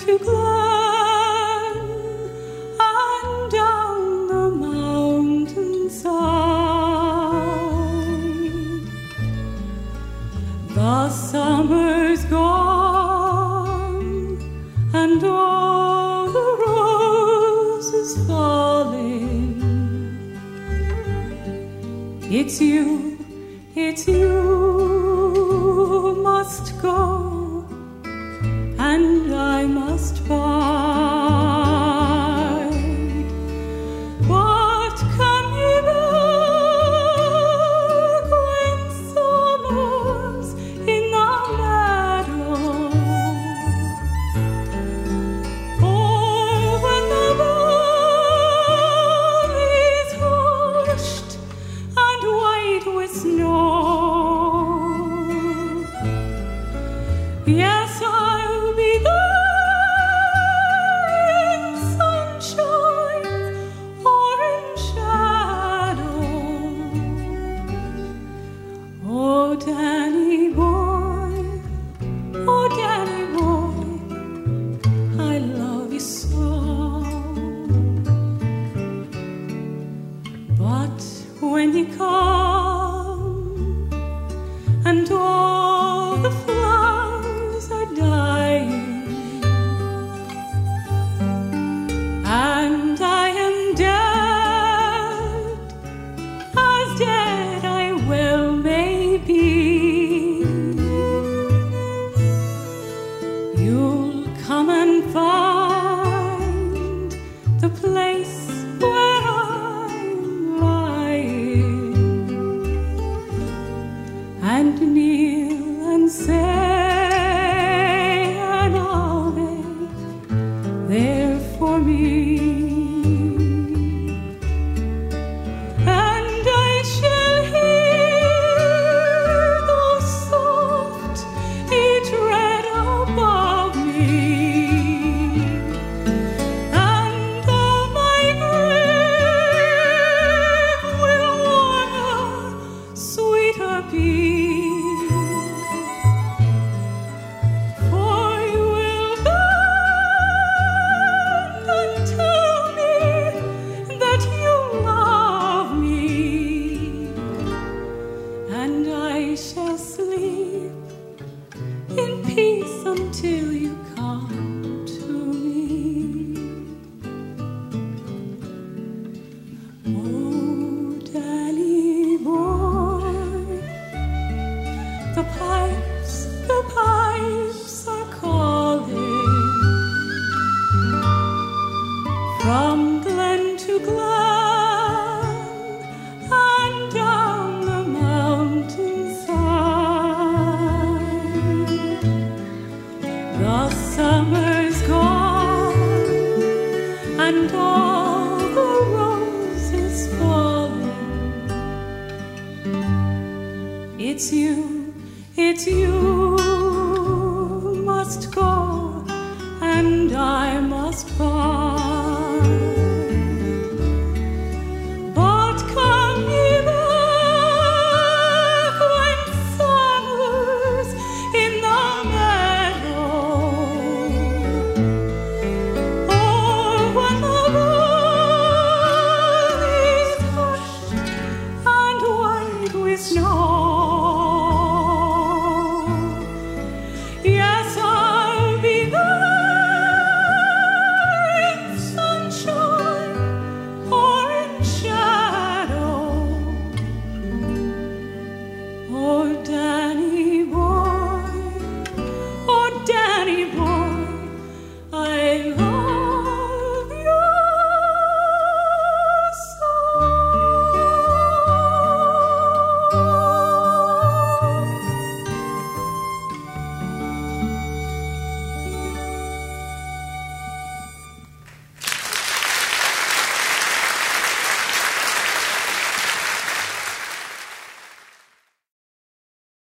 to glen and down the mountainside. The summer's gone and all the roses falling. It's you must go, and I must bide. But come ye back when summer's in the meadow, or when the valley's hushed and white with snow. Yes, I'll be there in sunshine or in shadow. Oh, Danny boy, I love you so. But when you come and all the flowers are dying, and I am dead, as dead I well may be, you'll come and find the place where I'm lying, and kneel and say an Ave there for me. And I shall hear the soft tread above me, and my grave will warmer, sweeter be. For you will bend and tell me that you love me, and I shall sleep in peace until you come to me. Oh, Danny boy, the pipes are calling from glen to glen and down the mountainside. The summer's gone and all the roses falling. It's you must go, and I must go.